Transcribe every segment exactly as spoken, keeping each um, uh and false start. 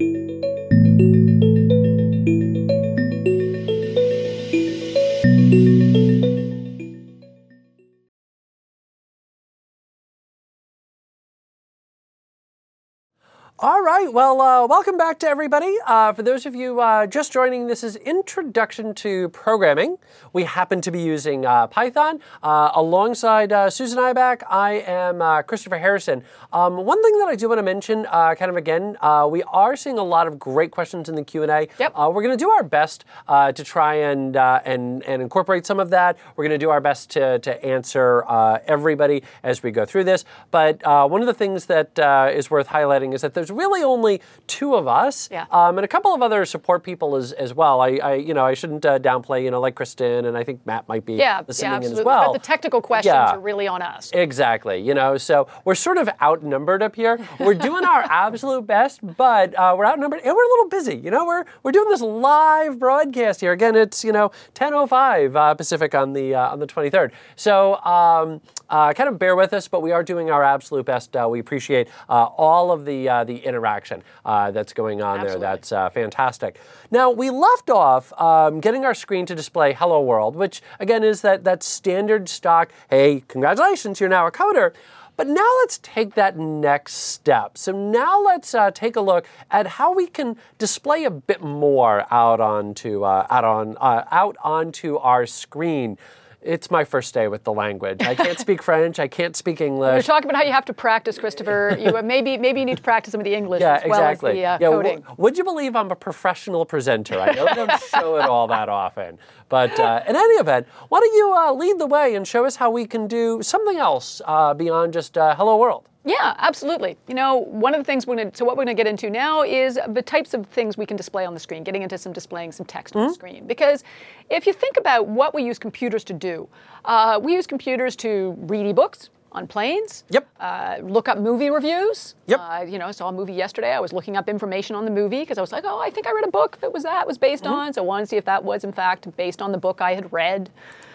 All right, well, uh, welcome back to everybody. Uh, for those of you uh, just joining, this is Introduction to Programming. We happen to be using uh, Python. Uh, alongside uh, Susan Ibach, I am uh, Christopher Harrison. Um, one thing that I do want to mention, uh, kind of again, uh, we are seeing a lot of great questions in the Q and A. Yep. Uh, we're going to do our best uh, to try and, uh, and, and incorporate some of that. We're going to do our best to, to answer uh, everybody as we go through this. But uh, one of the things that uh, is worth highlighting is that there's really only two of us, yeah. um, and a couple of other support people as, as well. I, I, you know, I shouldn't uh, downplay, you know, like Kristen, and I think Matt might be yeah, listening yeah, in absolutely. as well. But the technical questions yeah. are really on us. Exactly, you know, so we're sort of outnumbered up here. We're doing our absolute best, but uh, we're outnumbered, and we're a little busy. You know, we're we're doing this live broadcast here. Again, it's, you know, ten oh five uh, Pacific on the uh, on the twenty-third. So um, uh, kind of bear with us, but we are doing our absolute best. Uh, we appreciate uh, all of the uh, the interaction uh, that's going on Absolutely. there. That's uh, fantastic. Now, we left off um, getting our screen to display Hello World, which again is that that standard stock, hey, congratulations, you're now a coder. But now let's take that next step. So now let's uh, take a look at how we can display a bit more out onto uh, out on uh, out onto our screen. It's my first day with the language. I can't speak French. I can't speak English. You're talking about how you have to practice, Christopher. You uh, maybe maybe you need to practice some of the English yeah, as well exactly. as the uh, yeah, coding. W- would you believe I'm a professional presenter? I know I don't show it all that often. But uh, in any event, why don't you uh, lead the way and show us how we can do something else uh, beyond just uh, Hello World? Yeah, absolutely. You know, one of the things we're going to, so what we're going to get into now is the types of things we can display on the screen, getting into some displaying some text mm-hmm. on the screen. Because if you think about what we use computers to do, uh, we use computers to read ebooks on planes. Yep. Uh, look up movie reviews. Yep. Uh, you know, I saw a movie yesterday. I was looking up information on the movie because I was like, oh, I think I read a book that was that was based mm-hmm. on. So I wanted to see if that was in fact based on the book I had read.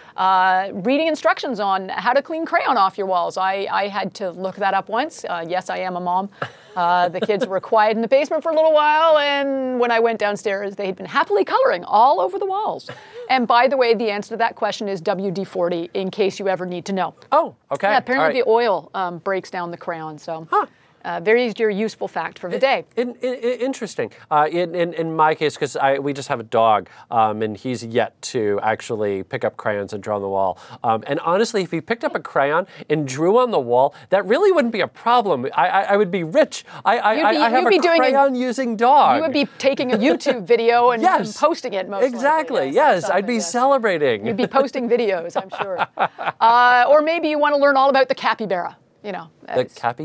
Uh, reading instructions on how to clean crayon off your walls. I, I had to look that up once. Uh, yes, I am a mom. Uh, the kids were quiet in the basement for a little while, and when I went downstairs, they had been happily coloring all over the walls. And by the way, the answer to that question is W D forty, in case you ever need to know. Oh, okay. Yeah, apparently right. the oil um, breaks down the crayon, so. Huh. Uh, very useful fact for the day. In, in, in, interesting. Uh, in, in, in my case, because we just have a dog, um, and he's yet to actually pick up crayons and draw on the wall. Um, and honestly, if he picked up a crayon and drew on the wall, that really wouldn't be a problem. I, I, I would be rich. I, I, You'd be, I have you'd be a doing crayon-using dog. You would be taking a YouTube video and, yes, and posting it most exactly. likely. Yes, yes I'd be yes. celebrating. You'd be posting videos, I'm sure. Uh, or maybe you want to learn all about the capybara. You know, the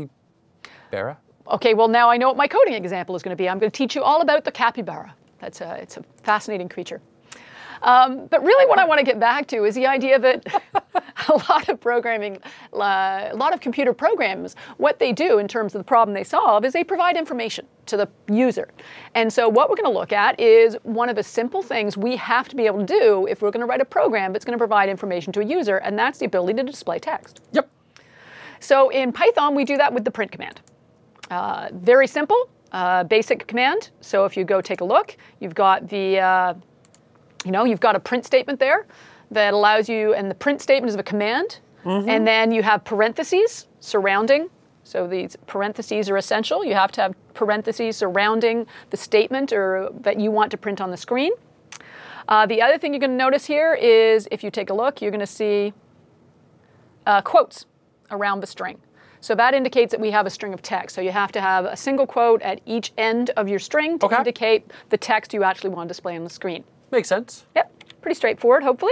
capybara? Okay, well now I know what my coding example is going to be. I'm going to teach you all about the capybara. That's a, it's a fascinating creature. Um, but really what I want to get back to is the idea that a lot of programming, uh, a lot of computer programs, what they do in terms of the problem they solve is they provide information to the user. And so what we're going to look at is one of the simple things we have to be able to do if we're going to write a program that's going to provide information to a user, and that's the ability to display text. Yep. So in Python, we do that with the print command. Uh, very simple, uh, basic command. So if you go take a look, you've got the, uh, you know, you've got a print statement there that allows you, and the print statement is a command, mm-hmm. and then you have parentheses surrounding. So these parentheses are essential. You have to have parentheses surrounding the statement or that you want to print on the screen. Uh, the other thing you're going to notice here is if you take a look, you're going to see uh, quotes around the string. So that indicates that we have a string of text. So you have to have a single quote at each end of your string to okay. indicate the text you actually want to display on the screen. Makes sense. Yep, pretty straightforward, hopefully.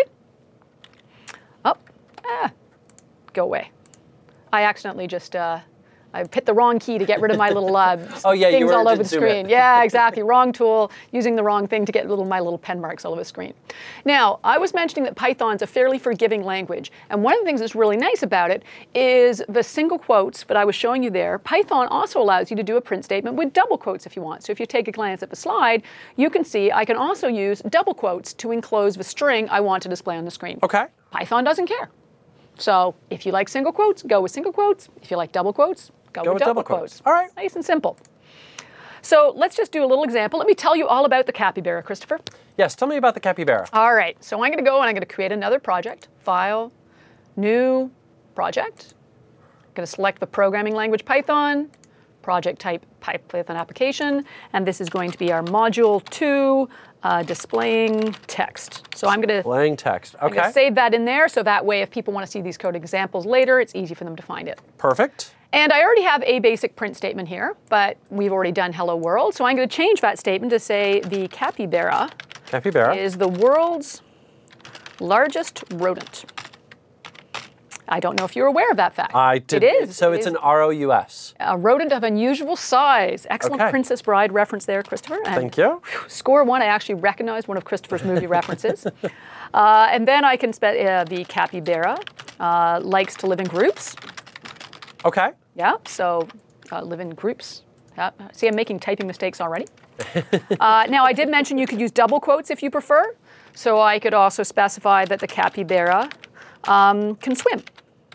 Oh, ah, go away. I accidentally just, uh, I hit the wrong key to get rid of my little uh, oh, yeah, things you were all over the zoom screen. in. Yeah, exactly. Wrong tool, using the wrong thing to get little my little pen marks all over the screen. Now, I was mentioning that Python's a fairly forgiving language. And one of the things that's really nice about it is the single quotes that I was showing you there. Python also allows you to do a print statement with double quotes if you want. So if you take a glance at the slide, you can see I can also use double quotes to enclose the string I want to display on the screen. Okay. Python doesn't care. So if you like single quotes, go with single quotes. If you like double quotes, Go, Go with, with double, double quotes. quotes. All right. Nice and simple. So let's just do a little example. Let me tell you all about the capybara, Christopher. Yes, tell me about the capybara. All right, so I'm going to go and I'm going to create another project. File, new project. I'm going to select the programming language Python, project type Python application, and this is going to be our module two, uh, displaying text. So I'm going to Displaying text. Okay. I'm going to save that in there, so that way if people want to see these code examples later, it's easy for them to find it. Perfect. And I already have a basic print statement here, but we've already done hello world, so I'm going to change that statement to say the capybara, capybara is the world's largest rodent. I don't know if you're aware of that fact. I did. It is. So it it's is an R O U S. a rodent of unusual size. Excellent Okay. Princess Bride reference there, Christopher. And Thank you. whew, score one, I actually recognized one of Christopher's movie references. Uh, and then I can spell uh, the capybara uh, likes to live in groups. Okay. Yeah, so uh, live in groups. Uh, see, I'm making typing mistakes already. uh, now, I did mention you could use double quotes if you prefer. So I could also specify that the capybara um, can swim.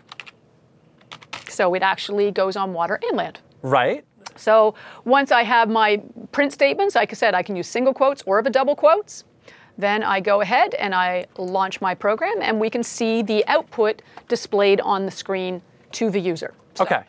So it actually goes on water and land. Right. So once I have my print statements, like I said, I can use single quotes or the double quotes. Then I go ahead and I launch my program, and we can see the output displayed on the screen to the user. So, Okay.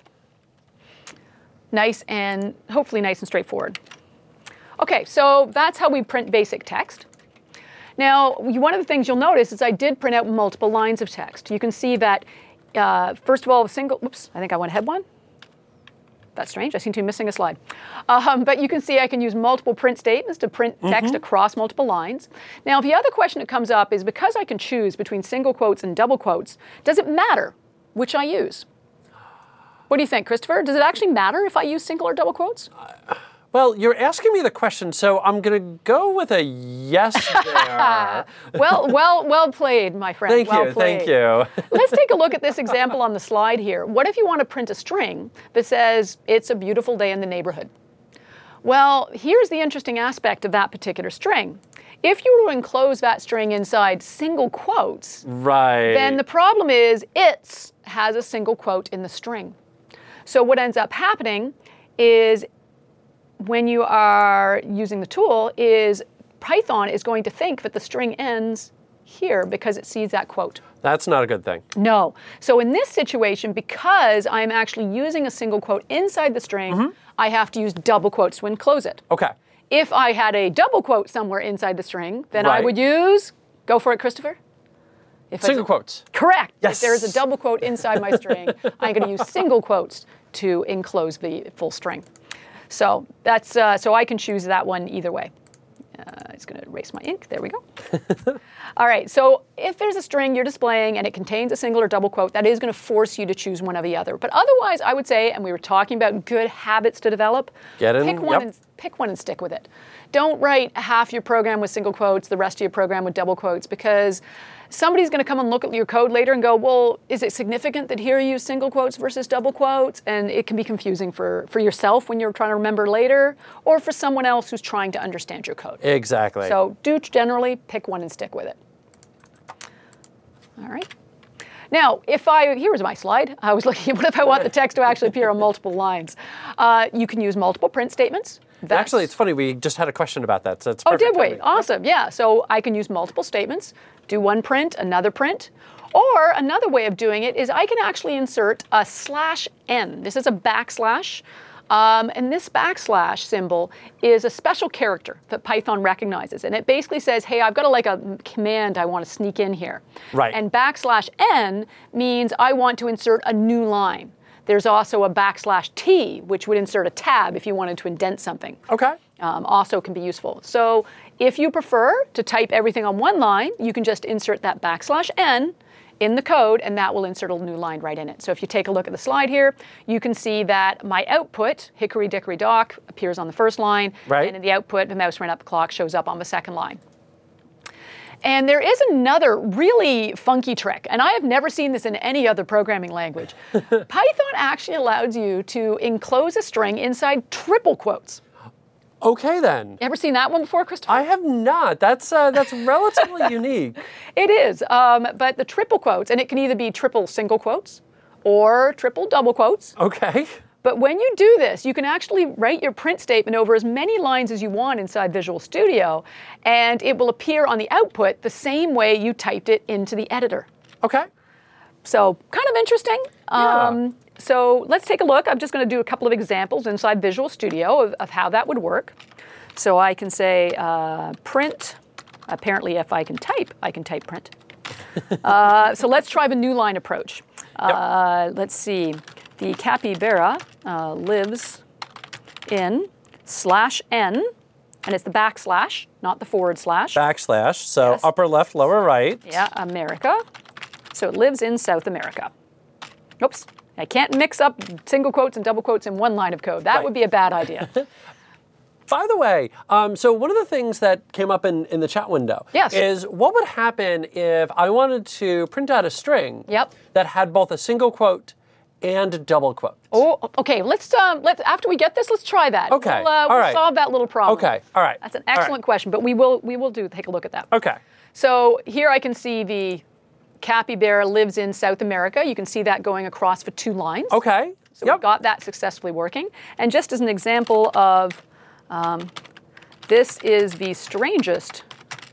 nice and hopefully nice and straightforward. Okay, so that's how we print basic text. Now, one of the things you'll notice is I did print out multiple lines of text. You can see that, uh, first of all, a single, oops, I think I went ahead one. That's strange, I seem to be missing a slide. Um, but you can see I can use multiple print statements to print text Mm-hmm. across multiple lines. Now, the other question that comes up is because I can choose between single quotes and double quotes, does it matter which I use? What do you think, Christopher? Does it actually matter if I use single or double quotes? Well, you're asking me the question, so I'm going to go with a yes there. well, well, well played, my friend. Thank well you, played. thank you. Let's take a look at this example on the slide here. What if you want to print a string that says, it's a beautiful day in the neighborhood? Well, here's the interesting aspect of that particular string. If you were to enclose that string inside single quotes, Right. then the problem is it's has a single quote in the string. So what ends up happening is when you are using the tool is Python is going to think that the string ends here because it sees that quote. That's not a good thing. No. So in this situation, because I'm actually using a single quote inside the string, Mm-hmm. I have to use double quotes to enclose it. Okay. If I had a double quote somewhere inside the string, then I Right. would use, go for it, Christopher. If I- Single quotes. Correct. Yes. If there's a double quote inside my string, I'm going to use single quotes to enclose the full string. So that's uh, so I can choose that one either way. Uh, it's going to erase my ink. There we go. All right. So if there's a string you're displaying and it contains a single or double quote, that is going to force you to choose one or the other. But otherwise, I would say, and we were talking about good habits to develop, Get in, pick one yep. and pick one and stick with it. Don't write half your program with single quotes, the rest of your program with double quotes, because somebody's going to come and look at your code later and go, well, is it significant that here you use single quotes versus double quotes? And it can be confusing for, for yourself when you're trying to remember later, or for someone else who's trying to understand your code. Exactly. So do generally pick one and stick with it. All right. Now, if I, here was my slide. I was looking at what if I want the text to actually appear on multiple lines. Uh, you can use multiple print statements. That's- Actually, it's funny. We just had a question about that, so it's Oh, perfect did we? timing. Awesome. Yeah. So I can use multiple statements, do one print, another print. Or another way of doing it is I can actually insert a slash n. This is a backslash. Um, and this backslash symbol is a special character that Python recognizes. And it basically says, hey, I've got a, like a command I want to sneak in here. Right. And backslash n means I want to insert a new line. There's also a backslash t, which would insert a tab if you wanted to indent something. Okay. Um, also can be useful. So if you prefer to type everything on one line, you can just insert that backslash n in the code, and that will insert a new line right in it. So if you take a look at the slide here, you can see that my output, hickory dickory dock, appears on the first line, Right. and in the output, the mouse ran up the clock shows up on the second line. And there is another really funky trick, and I have never seen this in any other programming language. Python actually allows you to enclose a string inside triple quotes. Okay, then. Ever seen that one before, Christopher? I have not. That's uh, that's relatively unique. It is, um, but the triple quotes, and it can either be triple single quotes or triple double quotes. Okay. But when you do this, you can actually write your print statement over as many lines as you want inside Visual Studio, and it will appear on the output the same way you typed it into the editor. Okay. So kind of interesting. Yeah. Um, so let's take a look. I'm just going to do a couple of examples inside Visual Studio of, of how that would work. So I can say uh, print. Apparently, if I can type, I can type print. uh, so let's try the new line approach. Uh, yep. Let's see. The capybara uh, lives in slash n, and it's the backslash, not the forward slash. Backslash, so yes. upper left, lower right. Yeah, America. So it lives in South America. Oops, I can't mix up single quotes and double quotes in one line of code. That right. would be a bad idea. By the way, um, so one of the things that came up in, in the chat window yes. is what would happen if I wanted to print out a string yep. that had both a single quote and a double quote. Oh, okay. Let's um, let's after we get this, let's try that. Okay. We'll, uh, all we'll right. solve that little problem. Okay. All right. That's an excellent right. question, but we will we will do take a look at that. Okay. So here I can see the capybara lives in South America. You can see that going across for two lines. Okay. So yep. we've got that successfully working. And just as an example of um, this is the strangest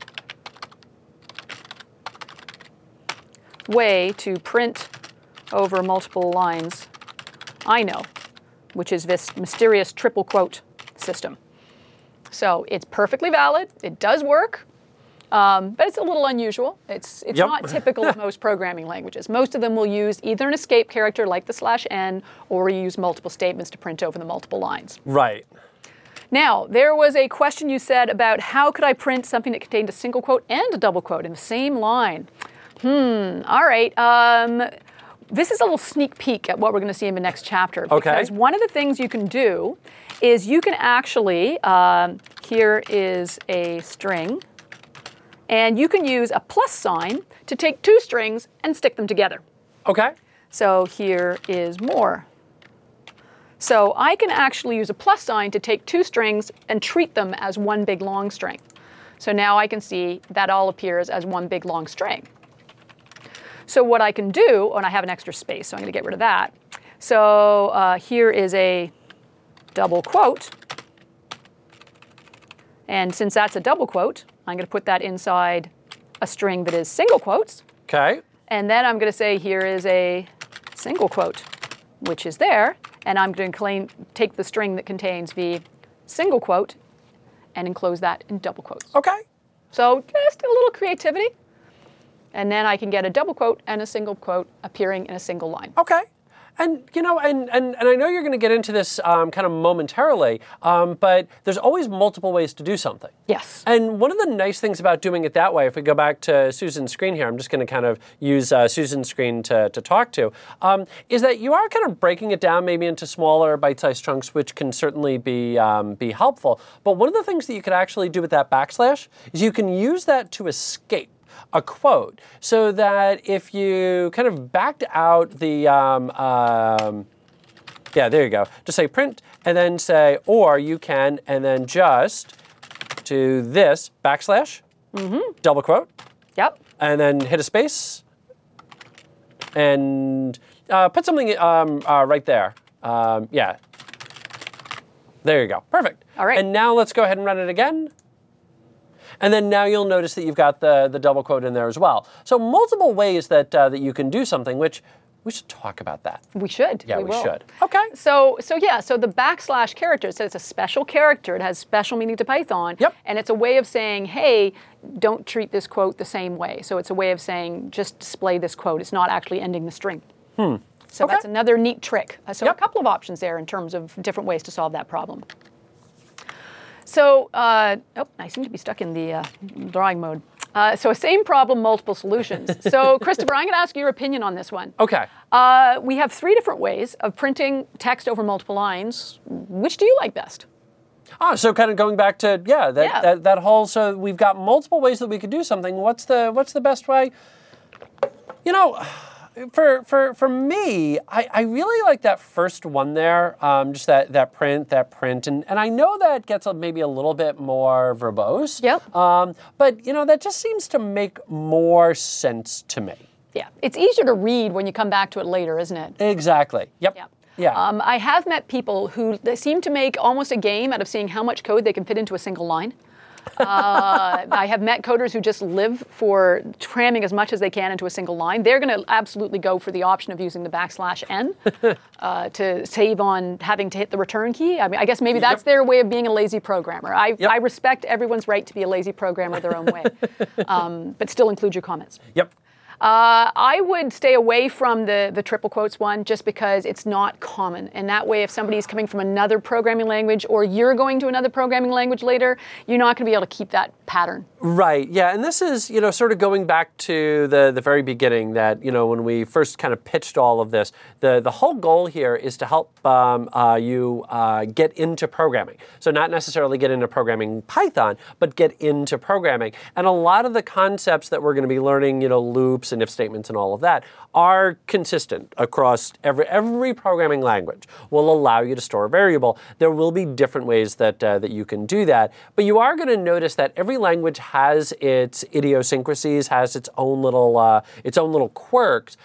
way to print over multiple lines I know, which is this mysterious triple quote system. So it's perfectly valid. It does work, um, but it's a little unusual. It's, it's yep. not typical of most programming languages. Most of them will use either an escape character like the slash n, or use multiple statements to print over the multiple lines. Right. Now, there was a question you said about how could I print something that contained a single quote and a double quote in the same line? Hmm, all right. Um, this is a little sneak peek at what we're going to see in the next chapter. Okay. Because one of the things you can do is you can actually, um, here is a string, and you can use a plus sign to take two strings and stick them together. Okay. So here is more. So I can actually use a plus sign to take two strings and treat them as one big long string. So now I can see that all appears as one big long string. So what I can do, and I have an extra space, so I'm going to get rid of that. So uh, here is a double quote. And since that's a double quote, I'm going to put that inside a string that is single quotes. Okay. And then I'm going to say here is a single quote, which is there. And I'm going to claim, take the string that contains the single quote and enclose that in double quotes. Okay. So just a little creativity. And then I can get a double quote and a single quote appearing in a single line. Okay. And, you know, and, and, and I know you're going to get into this um, kind of momentarily, um, but there's always multiple ways to do something. Yes. And one of the nice things about doing it that way, if we go back to Susan's screen here, I'm just going to kind of use uh, Susan's screen to, to talk to, um, is that you are kind of breaking it down maybe into smaller bite-sized chunks, which can certainly be, um, be helpful. But one of the things that you could actually do with that backslash is you can use that to escape a quote, so that if you kind of backed out the, um, um, yeah, there you go, just say print, and then say, or you can, and then just do this, backslash, mm-hmm. double quote, Yep. and then hit a space, and uh, put something um, uh, right there. Um, yeah, there you go, perfect. All right. And now let's go ahead and run it again. And then now you'll notice that you've got the, the double quote in there as well. So multiple ways that uh, that you can do something, which we should talk about that. We should. Yeah, we, we will. should. Okay. So, so yeah, so the backslash character, so it's a special character. It has special meaning to Python. Yep. And it's a way of saying, hey, don't treat this quote the same way. So it's a way of saying, just display this quote. It's not actually ending the string. Hmm. So okay. that's another neat trick. Uh, so yep. a couple of options there in terms of different ways to solve that problem. So, uh, oh, I seem to be stuck in the uh, drawing mode. Uh, so same problem, multiple solutions. So Christopher, I'm going to ask your opinion on this one. Okay. Uh, we have three different ways of printing text over multiple lines. Which do you like best? Ah, so kind of going back to, yeah, that, yeah. that, that whole, so we've got multiple ways that we could do something. What's the, what's the best way? You know, For for for me, I, I really like that first one there, um, just that that print, that print, and and I know that gets a, maybe a little bit more verbose. Yep. Um, but you know that just seems to make more sense to me. Yeah, it's easier to read when you come back to it later, isn't it? Exactly. Yep. Yeah. Yeah. Um, I have met people who they seem to make almost a game out of seeing how much code they can fit into a single line. uh, I have met coders who just live for cramming as much as they can into a single line. They're going to absolutely go for the option of using the backslash n uh, to save on having to hit the return key. I mean, I guess maybe that's Yep. their way of being a lazy programmer. I, Yep. I respect everyone's right to be a lazy programmer their own way, um, but still include your comments. Yep. Uh, I would stay away from the, the triple quotes one just because it's not common. And that way, if somebody's coming from another programming language or you're going to another programming language later, you're not going to be able to keep that pattern. Right, yeah, and this is, you know, sort of going back to the, the very beginning that, you know, when we first kind of pitched all of this, the, the whole goal here is to help um, uh, you uh, get into programming. So not necessarily get into programming Python, but get into programming. And a lot of the concepts that we're going to be learning, you know, loops and if statements and all of that, are consistent across every every programming language. Will allow you to store a variable. There will be different ways that uh, that you can do that, but you are going to notice that every language has its idiosyncrasies, has its own little uh, its own little quirks,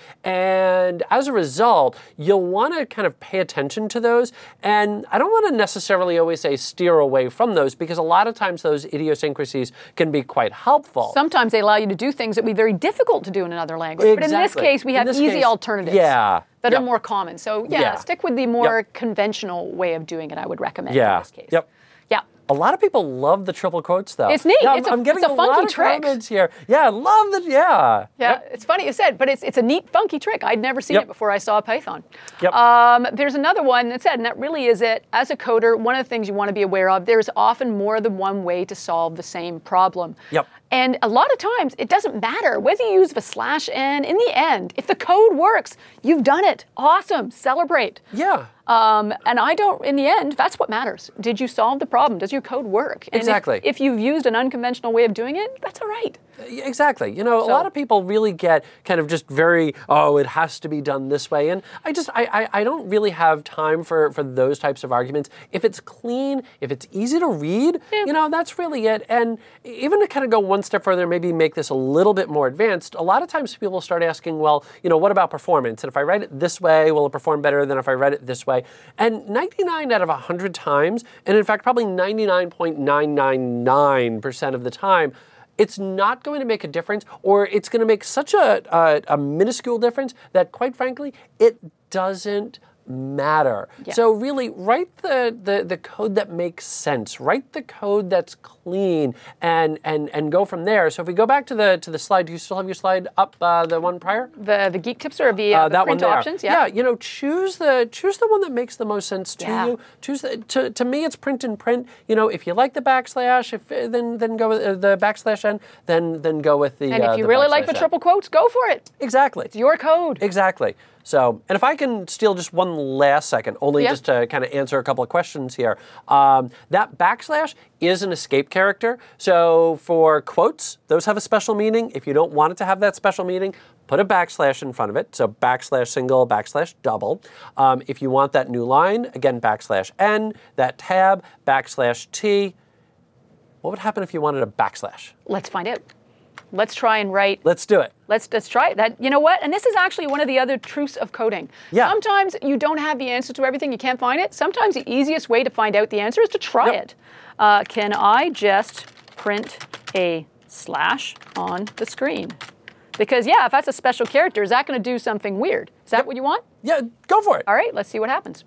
and as a result, you'll want to kind of pay attention to those. And I don't want to necessarily always say steer away from those because a lot of times those idiosyncrasies can be quite helpful. Sometimes they allow you to do things that would be very difficult to do in another language. Exactly. But in this case, we In have this easy case, alternatives yeah, that yep. are more common. So yeah, Yeah. stick with the more Yep. conventional way of doing it, I would recommend Yeah. in this case. Yep. Yeah. A lot of people love the triple quotes, though. It's neat. Yeah, I'm, It's a- I'm getting it's a funky lot of trick. comments here. Yeah, I love the yeah. Yeah, Yep. it's funny you said, but it's it's a neat, funky trick. I'd never seen Yep. it before I saw Python. Yep. Um, there's another one that said, and that really is it. As a coder, one of the things you want to be aware of, there's often more than one way to solve the same problem. Yep. And a lot of times, it doesn't matter whether you use the slash n. In the end, if the code works, you've done it. Awesome. Celebrate. Yeah. Um, and I don't, in the end, that's what matters. Did you solve the problem? Does your code work? And if- Exactly. If, you've used an unconventional way of doing it, that's all right. Exactly. You know, a So- lot of people really get kind of just very, oh, it has to be done this way. And I just, I, I, I don't really have time for, for those types of arguments. If it's clean, if it's easy to read, Yeah. you know, that's really it. And even to kind of go one step further, maybe make this a little bit more advanced, a lot of times people start asking, well, you know, what about performance? And if I write it this way, will it perform better than if I write it this way? And ninety-nine out of one hundred times, and in fact, probably ninety-nine point nine nine nine percent of the time, it's not going to make a difference, or it's going to make such a, a, a minuscule difference that, quite frankly, it doesn't matter. Yeah. So really, write the, the, the code that makes sense. Write the code that's clean, and and and go from there. So if we go back to the to the slide, do you still have your slide up, uh, the one prior? The the geek tips or the, uh, Uh, the that one print there. options? Yeah. you know, choose the choose the one that makes the most sense to Yeah. you. Choose the, to to me, it's print and print. You know, if you like the backslash, if then then go with uh, the backslash n, then then go with the. And uh, if you the really like the backslash n. triple quotes, go for it. exactly. It's your code. Exactly. So, and if I can steal just one last second, only Yeah. just to kind of answer a couple of questions here. Um, that backslash is an escape character. So for quotes, those have a special meaning. If you don't want it to have that special meaning, put a backslash in front of it. So backslash single, backslash double. Um, if you want that new line, again, backslash n, that tab, backslash t. What would happen if you wanted a backslash? Let's find out. Let's try and write. Let's do it. Let's let's try it. That you know what? And this is actually one of the other truths of coding. Yeah. Sometimes you don't have the answer to everything. You can't find it. Sometimes the easiest way to find out the answer is to try Yep. it. Uh, can I just print a slash on the screen? Because yeah, if that's a special character, is that going to do something weird? Is that Yep. what you want? Yeah, go for it. All right. Let's see what happens.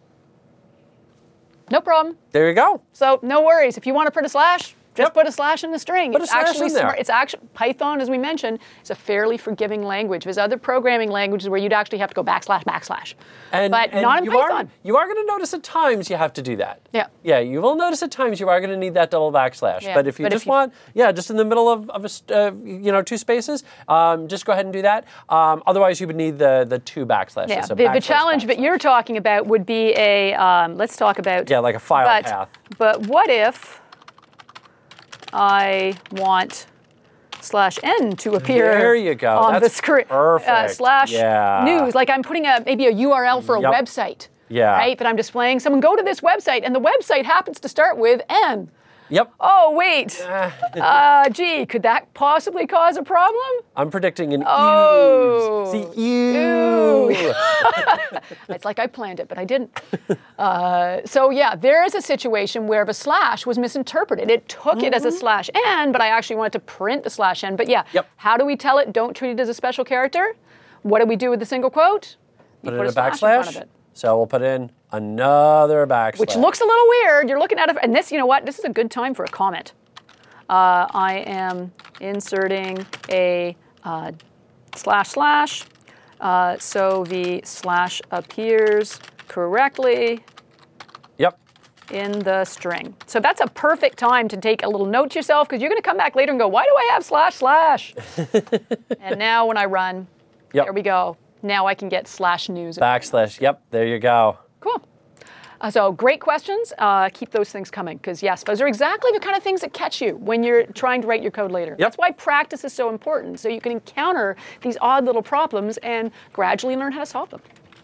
No problem. There you go. So no worries. If you want to print a slash, just Yep. put a slash in the string. Put a it's slash actually in there. smart. It's actually Python, as we mentioned, is a fairly forgiving language. There's other programming languages where you'd actually have to go backslash backslash, And, but and not in you Python. Are, you are going to notice at times you have to do that. Yeah. Yeah, you will notice at times you are going to need that double backslash. Yeah, But if you but if just you- want, yeah, just in the middle of, of a, st- uh, you know, two spaces, um, just go ahead and do that. Um, otherwise, you would need the the two backslashes. Yeah. So The, the backslash, challenge that backslash. you're talking about would be a. Um, let's talk about. Yeah, like a file but, path. But what if I want slash n to appear There you go. on That's the screen? perfect. Uh, slash Yeah. news, like I'm putting a maybe a U R L for a Yep. website. Yeah. Right, that I'm displaying. Someone go to this website, and the website happens to start with n. Yep. Oh, wait. uh, gee, could that possibly cause a problem? I'm predicting an oh. ooze. See, ew. Ew. It's like I planned it, but I didn't. Uh, so yeah, there is a situation where the slash was misinterpreted. It took mm-hmm. it as a slash n, but I actually wanted to print the slash n. But yeah, yep. how do we tell it don't treat it as a special character? What do we do with the single quote? You put, put in a backslash. In front of it. So we'll put in another backslash. Which looks a little weird. You're looking at it, and this, you know what? This is a good time for a comment. Uh, I am inserting a uh, slash slash, uh, so the slash appears correctly. Yep. In the string. So that's a perfect time to take a little note to yourself, because you're going to come back later and go, why do I have slash slash? And now when I run, yep. there we go. Now I can get slash news. Backslash, yep, there you go. Cool. Uh, so great questions. Uh, keep those things coming, because yes, those are exactly the kind of things that catch you when you're trying to write your code later. Yep. That's why practice is so important, so you can encounter these odd little problems and gradually learn how to solve them.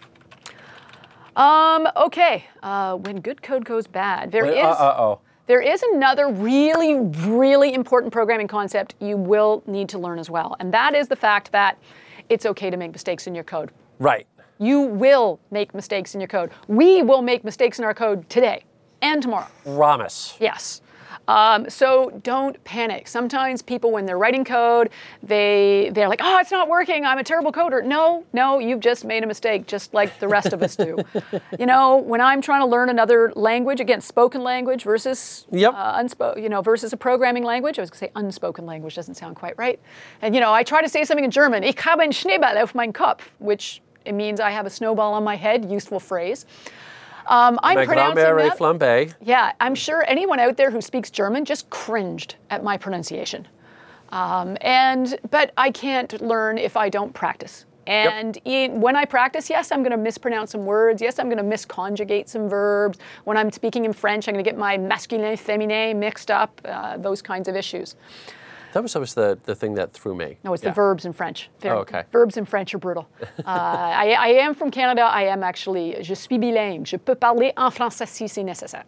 Um, okay, uh, when good code goes bad, there Wait, is... Uh, uh-oh. There is another really, really important programming concept you will need to learn as well, and that is the fact that it's okay to make mistakes in your code. Right. You will make mistakes in your code. We will make mistakes in our code today and tomorrow. Promise. Yes. Um, so don't panic. Sometimes people, when they're writing code, they, they're like, oh, it's not working. I'm a terrible coder. No, no, you've just made a mistake, just like the rest of us do. You know, when I'm trying to learn another language, again, spoken language versus, yep. uh, unspo- you know, versus a programming language. I was going to say unspoken language, doesn't sound quite right. And, you know, I try to say something in German. Ich habe einen Schneeball auf meinem Kopf, which it means I have a snowball on my head, useful phrase. Um, I'm My pronouncing that. Flambe. Yeah, I'm sure anyone out there who speaks German just cringed at my pronunciation. Um, and but I can't learn if I don't practice. And yep. in, when I practice, yes, I'm going to mispronounce some words. Yes, I'm going to misconjugate some verbs. When I'm speaking in French, I'm going to get my masculin, féminin mixed up. Uh, those kinds of issues. That was, that was the, the thing that threw me. No, it's yeah. the verbs in French. They're, oh, okay. Verbs in French are brutal. uh, I, I am from Canada. I am actually, je suis bilingue. Je peux parler en français si c'est nécessaire.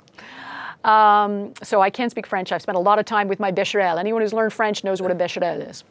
Um, so I can speak French. I've spent a lot of time with my bécherel. Anyone who's learned French knows what a bécherel is.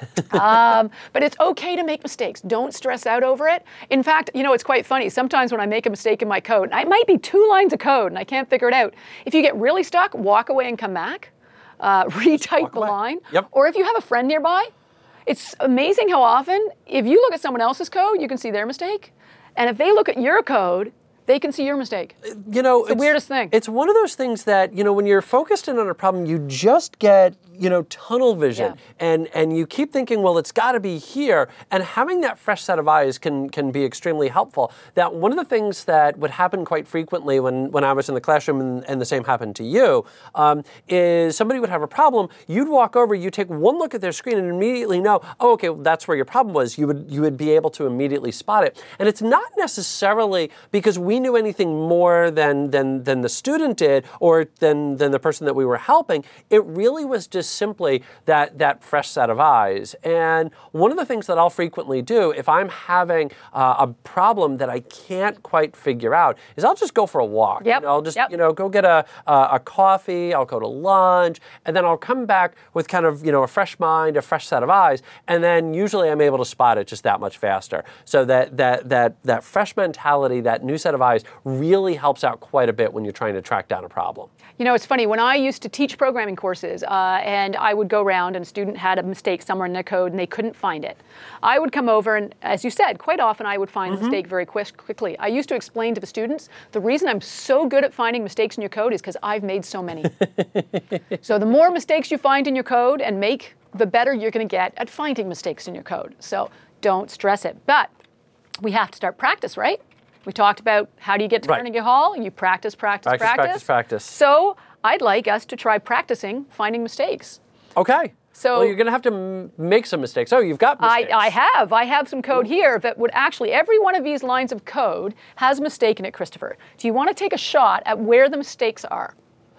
um, but it's okay to make mistakes. Don't stress out over it. In fact, you know, it's quite funny. Sometimes when I make a mistake in my code, it might be two lines of code and I can't figure it out. If you get really stuck, walk away and come back. Uh, retype the line. Yep. Or if you have a friend nearby, it's amazing how often, if you look at someone else's code, you can see their mistake. And if they look at your code, they can see your mistake. You know, it's the it's, weirdest thing. It's one of those things that, you know, when you're focused in on a problem, you just get, you know, tunnel vision. Yeah. And and you keep thinking, well, it's got to be here. And having that fresh set of eyes can can be extremely helpful. That one of the things that would happen quite frequently when, when I was in the classroom, and, and the same happened to you, um, is somebody would have a problem. You'd walk over, you take one look at their screen and immediately know, oh, okay, well, that's where your problem was. You would you would be able to immediately spot it. And it's not necessarily because we knew anything more than than than the student did or than than the person that we were helping. It really was just simply that that fresh set of eyes. And one of the things that I'll frequently do if I'm having uh, a problem that I can't quite figure out is I'll just go for a walk. Yep. You know, I'll just yep. you know go get a, a a coffee. I'll go to lunch, and then I'll come back with kind of you know a fresh mind, a fresh set of eyes, and then usually I'm able to spot it just that much faster. So that that that that fresh mentality, that new set of eyes, really helps out quite a bit when you're trying to track down a problem. You know, it's funny, when I used to teach programming courses uh, and I would go around and a student had a mistake somewhere in their code and they couldn't find it, I would come over and, as you said, quite often I would find mm-hmm. the mistake very quick, quickly. I used to explain to the students, the reason I'm so good at finding mistakes in your code is because I've made so many. So the more mistakes you find in your code and make, the better you're going to get at finding mistakes in your code. So don't stress it. But we have to start practice, right? We talked about how do you get to right. Carnegie Hall? You practice, practice, practice, practice. Practice, practice. So I'd like us to try practicing finding mistakes. Okay. So well, you're going to have to m- make some mistakes. Oh, you've got mistakes. I, I have. I have some code here that would actually, every one of these lines of code has a mistake in it, Christopher. Do you want to take a shot at where the mistakes are?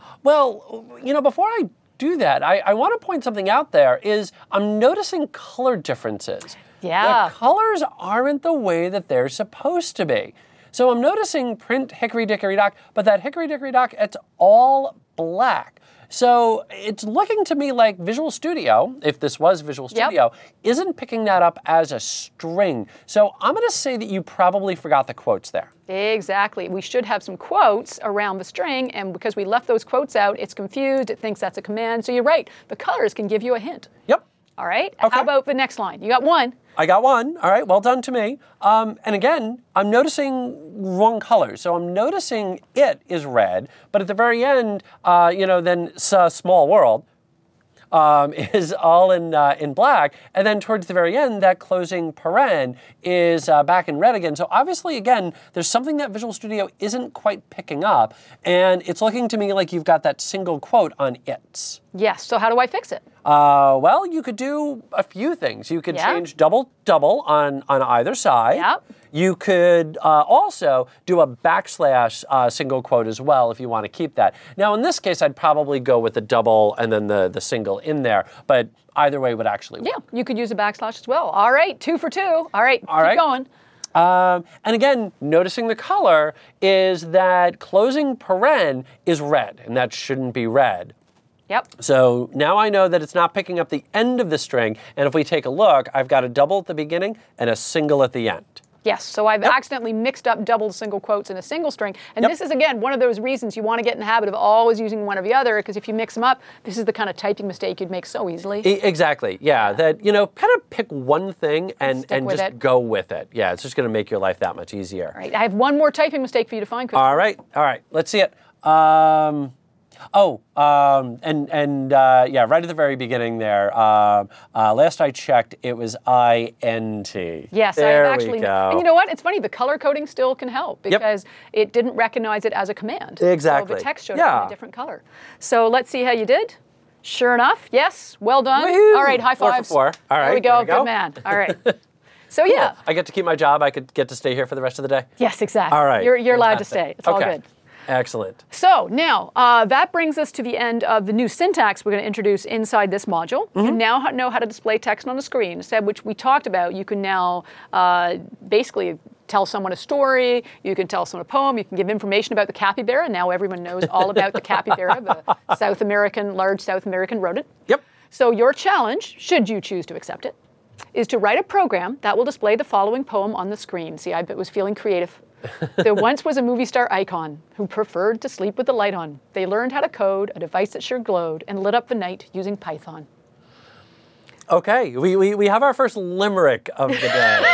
Well, you know, before I do that, I, I want to point something out there is I'm noticing color differences. Yeah. The colors aren't the way that they're supposed to be. So I'm noticing print hickory dickory dock, but that hickory dickory dock, it's all black. So it's looking to me like Visual Studio, if this was Visual Studio, yep. isn't picking that up as a string. So I'm going to say that you probably forgot the quotes there. Exactly. We should have some quotes around the string, and because we left those quotes out, it's confused. It thinks that's a command. So you're right. The colors can give you a hint. Yep. All right. Okay. How about the next line? You got one. I got one. All right. Well done to me. Um, and again, I'm noticing wrong colors. So I'm noticing it is red, but at the very end, uh, you know, then uh, small world um, is all in uh, in black. And then towards the very end, that closing paren is uh, back in red again. So obviously, again, there's something that Visual Studio isn't quite picking up. And it's looking to me like you've got that single quote on its. Yes. So how do I fix it? Uh, well, you could do a few things. You could yeah. change double double on, on either side. Yep. You could uh, also do a backslash uh, single quote as well if you want to keep that. Now, in this case, I'd probably go with the double and then the, the single in there, but either way would actually work. Yeah, you could use a backslash as well. All right, two for two. All right, All keep right. going. Um, and again, noticing the color is that closing paren is red, and that shouldn't be red. Yep. So now I know that it's not picking up the end of the string, and if we take a look, I've got a double at the beginning and a single at the end. Yes, so I've yep. accidentally mixed up double single quotes in a single string. And yep. this is, again, one of those reasons you want to get in the habit of always using one or the other, because if you mix them up, this is the kind of typing mistake you'd make so easily. E- exactly, yeah, yeah. That, you know, kind of pick one thing and, Stick and with just it. go with it. Yeah, it's just going to make your life that much easier. All right, I have one more typing mistake for you to find, Chris. All right, all right, let's see it. Um... Oh, um, and, and uh, yeah, right at the very beginning there, uh, uh, last I checked, it was I N T. Yes, there I actually we go. And you know what? It's funny, the color coding still can help because yep. it didn't recognize it as a command. Exactly. So the text showed yeah. up in a different color. So let's see how you did. Sure enough, yes, well done. Woo-hoo. All right, high fives. Four for four. All right, there we go, there we go. good man. All right. So cool. yeah. I get to keep my job. I could get to stay here for the rest of the day. Yes, exactly. All right. You're, you're allowed to stay. It's okay. all good. Excellent. So now, uh, that brings us to the end of the new syntax we're going to introduce inside this module. Mm-hmm. You now know how to display text on a screen, which we talked about. You can now uh, basically tell someone a story, you can tell someone a poem, you can give information about the capybara, and now everyone knows all about the capybara, the South American, large South American rodent. Yep. So your challenge, should you choose to accept it, is to write a program that will display the following poem on the screen. See, I was feeling creative. There once was a movie star icon who preferred to sleep with the light on. They learned how to code a device that sure glowed and lit up the night using Python. Okay, we, we, we have our first limerick of the day.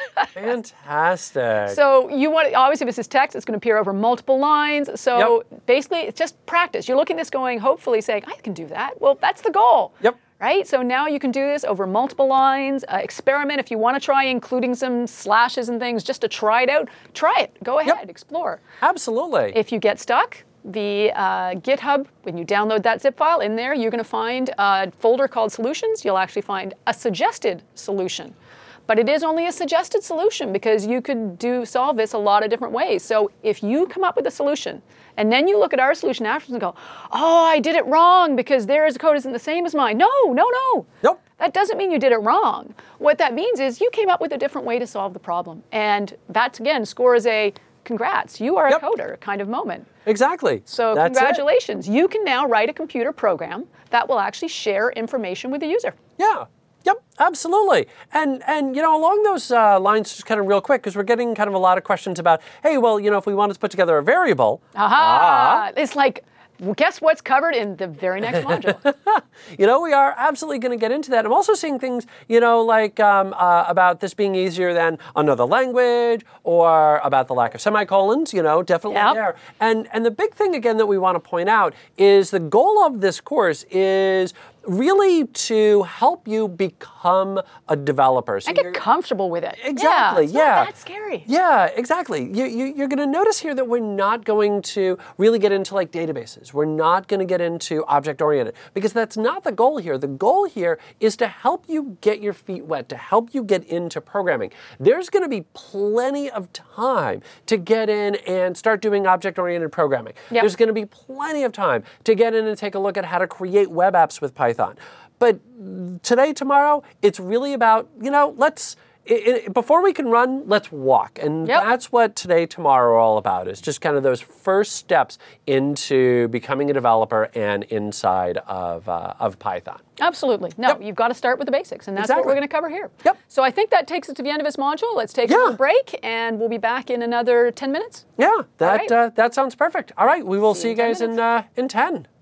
Fantastic. So you want, obviously this is text, it's going to appear over multiple lines. So yep. basically it's just practice. You're looking at this going, hopefully saying, I can do that. Well, that's the goal. Yep. Right? So now you can do this over multiple lines. Uh, experiment if you want to try including some slashes and things just to try it out. Try it. Go ahead. Yep. Explore. Absolutely. If you get stuck, the uh, GitHub, when you download that zip file, in there you're going to find a folder called Solutions. You'll actually find a suggested solution. But it is only a suggested solution because you could do solve this a lot of different ways. So if you come up with a solution and then you look at our solution afterwards and go, oh, I did it wrong because theirs code isn't the same as mine. No, no, no. Nope. That doesn't mean you did it wrong. What that means is you came up with a different way to solve the problem. And that's, again, scores a congrats, you are yep. a coder kind of moment. Exactly. So that's congratulations. It. You can now write a computer program that will actually share information with the user. Yeah. Yep, absolutely. And, and you know, along those uh, lines, just kind of real quick, because we're getting kind of a lot of questions about, hey, well, you know, if we wanted to put together a variable. Aha! Uh, it's like, well, guess what's covered in the very next module? You know, we are absolutely going to get into that. I'm also seeing things, you know, like um, uh, about this being easier than another language or about the lack of semicolons, you know, definitely yep. there. And, and the big thing, again, that we want to point out is the goal of this course is really to help you become a developer. So and get comfortable with it. Exactly, yeah. It's yeah. not that scary. Yeah, exactly. You, you, you're going to notice here that we're not going to really get into like databases. We're not going to get into object-oriented because that's not the goal here. The goal here is to help you get your feet wet, to help you get into programming. There's going to be plenty of time to get in and start doing object-oriented programming. Yep. There's going to be plenty of time to get in and take a look at how to create web apps with Python. But today, tomorrow, it's really about, you know, let's it, it, before we can run, let's walk. And Yep. that's what today, tomorrow are all about, is just kind of those first steps into becoming a developer and inside of, uh, of Python. Absolutely. No, Yep. you've got to start with the basics, and that's Exactly. what we're going to cover here. Yep. So I think that takes us to the end of this module. Let's take a Yeah. little break, and we'll be back in another ten minutes. Yeah, that, right. uh, that sounds perfect. All right, we will see, See you you in ten guys in, uh, in ten.